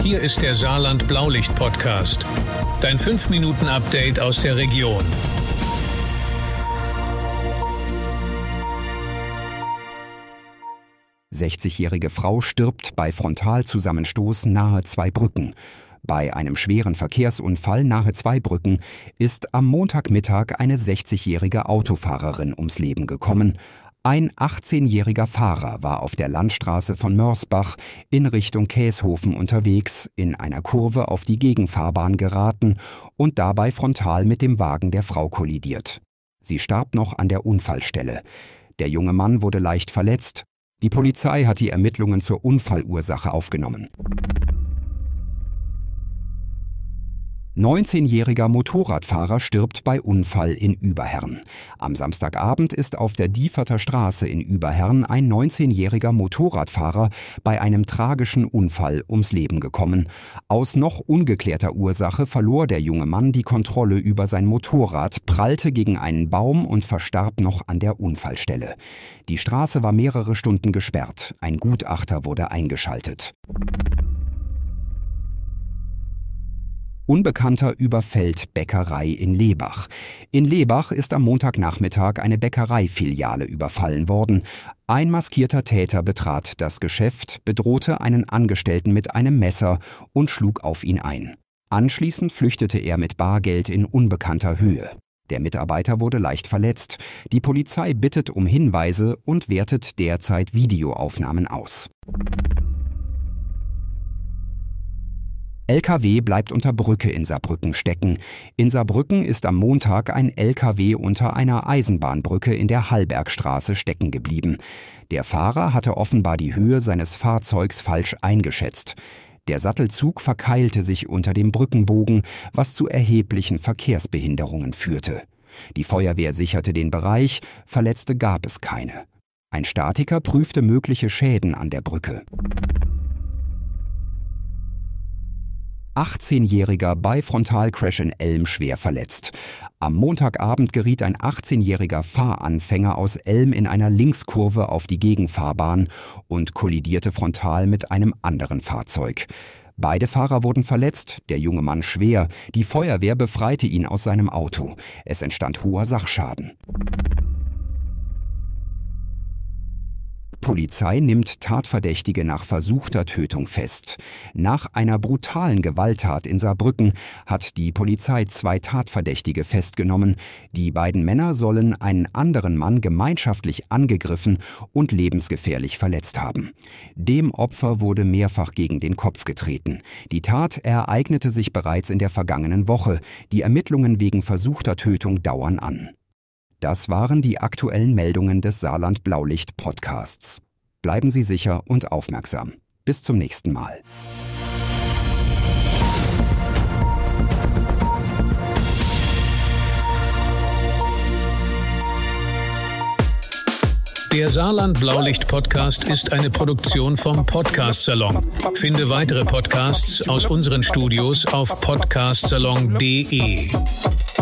Hier ist der Saarland-Blaulicht-Podcast. Dein 5-Minuten-Update aus der Region. »60-jährige Frau stirbt bei Frontalzusammenstoß nahe Zweibrücken. Bei einem schweren Verkehrsunfall nahe Zweibrücken ist am Montagmittag eine 60-jährige Autofahrerin ums Leben gekommen. Ein 18-jähriger Fahrer war auf der Landstraße von Mörsbach in Richtung Käshofen unterwegs, in einer Kurve auf die Gegenfahrbahn geraten und dabei frontal mit dem Wagen der Frau kollidiert. Sie starb noch an der Unfallstelle. Der junge Mann wurde leicht verletzt. Die Polizei hat die Ermittlungen zur Unfallursache aufgenommen. 19-jähriger Motorradfahrer stirbt bei Unfall in Überherrn. Am Samstagabend ist auf der Dieferter Straße in Überherrn ein 19-jähriger Motorradfahrer bei einem tragischen Unfall ums Leben gekommen. Aus noch ungeklärter Ursache verlor der junge Mann die Kontrolle über sein Motorrad, prallte gegen einen Baum und verstarb noch an der Unfallstelle. Die Straße war mehrere Stunden gesperrt. Ein Gutachter wurde eingeschaltet. Unbekannter überfällt Bäckerei in Lehbach. In Lehbach ist am Montagnachmittag eine Bäckereifiliale überfallen worden. Ein maskierter Täter betrat das Geschäft, bedrohte einen Angestellten mit einem Messer und schlug auf ihn ein. Anschließend flüchtete er mit Bargeld in unbekannter Höhe. Der Mitarbeiter wurde leicht verletzt. Die Polizei bittet um Hinweise und wertet derzeit Videoaufnahmen aus. LKW bleibt unter Brücke in Saarbrücken stecken. In Saarbrücken ist am Montag ein LKW unter einer Eisenbahnbrücke in der Hallbergstraße stecken geblieben. Der Fahrer hatte offenbar die Höhe seines Fahrzeugs falsch eingeschätzt. Der Sattelzug verkeilte sich unter dem Brückenbogen, was zu erheblichen Verkehrsbehinderungen führte. Die Feuerwehr sicherte den Bereich, Verletzte gab es keine. Ein Statiker prüfte mögliche Schäden an der Brücke. 18-Jähriger bei Frontalcrash in Elm schwer verletzt. Am Montagabend geriet ein 18-jähriger Fahranfänger aus Elm in einer Linkskurve auf die Gegenfahrbahn und kollidierte frontal mit einem anderen Fahrzeug. Beide Fahrer wurden verletzt, der junge Mann schwer. Die Feuerwehr befreite ihn aus seinem Auto. Es entstand hoher Sachschaden. Polizei nimmt Tatverdächtige nach versuchter Tötung fest. Nach einer brutalen Gewalttat in Saarbrücken hat die Polizei 2 Tatverdächtige festgenommen. Die beiden Männer sollen einen anderen Mann gemeinschaftlich angegriffen und lebensgefährlich verletzt haben. Dem Opfer wurde mehrfach gegen den Kopf getreten. Die Tat ereignete sich bereits in der vergangenen Woche. Die Ermittlungen wegen versuchter Tötung dauern an. Das waren die aktuellen Meldungen des Saarland-Blaulicht-Podcasts. Bleiben Sie sicher und aufmerksam. Bis zum nächsten Mal. Der Saarland-Blaulicht-Podcast ist eine Produktion vom Podcast-Salon. Finde weitere Podcasts aus unseren Studios auf podcastsalon.de.